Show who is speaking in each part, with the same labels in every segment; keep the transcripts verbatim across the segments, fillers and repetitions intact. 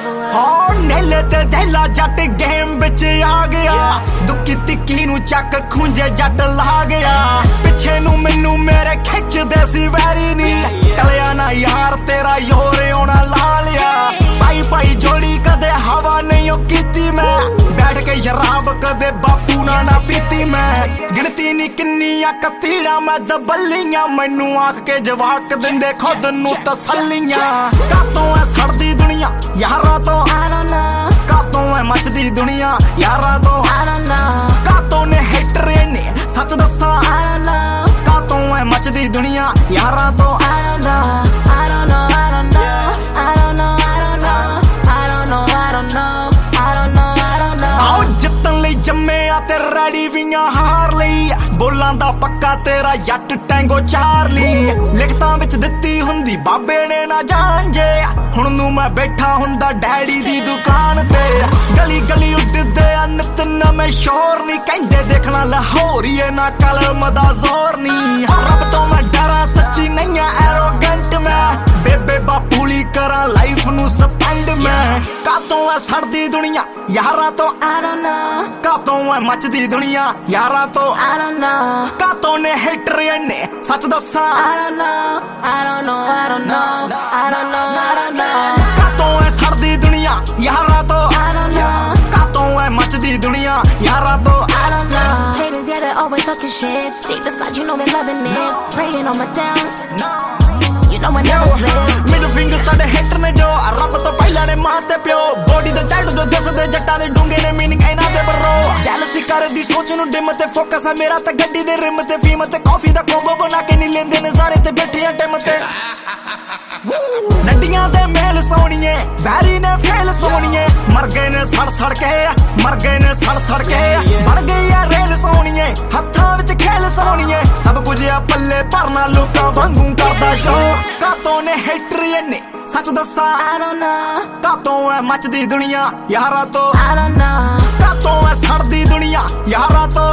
Speaker 1: हाँ नेले ते दहला जट गेम बिच आ गया दुखी तिक्की नू चक खुंजे जट ला गया पिछे नू मैनू मेरे खिच दे सी वैरी नी टलिया ना यार तेरा योर होना ला लिया भाई भाई जोड़ी कदे हवा नहीं कीती मैं बैठ के शराब कदे बापू ना ना पीती मैं गिनती नी किन्नियां कतीड़ा मैं दबलियां मैनू आख के जवाक दिंदे खुद नू तसल्लियां कातों है सड़दी दुनिया यारा तो कातों है मचदी दुनिया यारा तो कातों ने हेटर ने सच दसा कातों है मचदी दुनिया यारा तो जम्मे ते रेडी वियां हार लई बोलां दा पक्का तेरा जट टैंगो चार्ली लिखतां विच दित्ती हुंदी बाबे ने ना जान जे हुण नू मैं बैठा हुंदा डैडी दी दुकान ते गली गली उड्डदे नित नवें शोर नी कहंदे देखना लाहौरीए ना कलम दा जोर नी रब तो मैं डरा सच्ची नहीं एरोगेंट मैं बेबे बापूली करा लाइफ नू स्पेंड मैं कातों है सड़दी दुनिया यारा तो कातों है मचदी दुनिया यारा तो कातों ने हेटर ने सच दसा कातों है सड़दी दुनिया यारा तो कातों है मचदी दुनिया यारा तो
Speaker 2: Haters, yeah, they always talking shit. Take the side, you know they loving it. Praying on my down. You know I never slip.
Speaker 1: Middle finger साडे हेटर ने जो रब तो पहला ने मां ते प्यो बॉडी दे टाइट जो दसदे जट्टां दे डूंगे ने मीनिंग इना दे बरो जैलसी कर दी सोच नु डिम ते फोकस है मेरा ते गड्डी दे रिम ते फीम ते कॉफी दा कोंबो बना के नहीं लेंदे नजारे ते बैठे टाइम ते नड्डियां दे मेल सोनिए वैरी ने फेल सोनिए मर गए ने सड़ सड़ के मर गए ने सड़ सड़ के बढ़ गई है रेल सोनिए हत्थां विच खेल सोनिए सब कुछ आ पल्ले भरना लोकां वांगू करदा शो कातों ने हेटर ने सच दसा कातों है मचदी दुनिया यारा तो कातों है सड़दी दुनिया यारा तो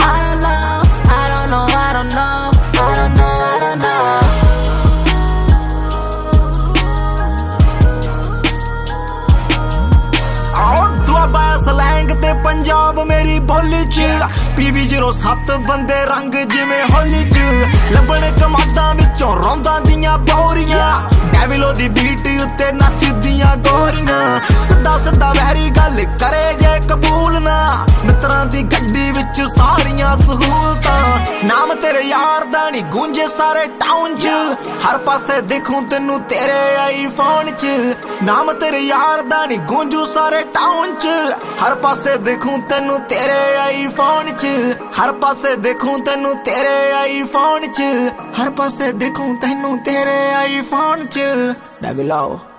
Speaker 1: सलैंग ते पंजाब मेरी बोली च पीवी जीरो सत्त बंदे रंग जिवें होली च लबण कमादां विचों रौंदां दियां बोरियां डेविलो दी बीट उत्ते नचदियां गोरियां सिद्धा सिद्धा वैरी गल करे जे कबूल ना मित्रां दी गड्डी विच सारियां सहूलतां नाम तेरे यार दा नी गूंजे सारे टाउन च हर पासे देखूं तेनू तेरे आईफोन च नाम तेरे यार दा नी गूंजू सारे टाउन च हर पासे देखूं तेनू तेरे आईफोन च हर पासे देखूं तेनू तेरे आईफोन च हर पासे देखूं तेनू तेरे आईफोन च डेविलो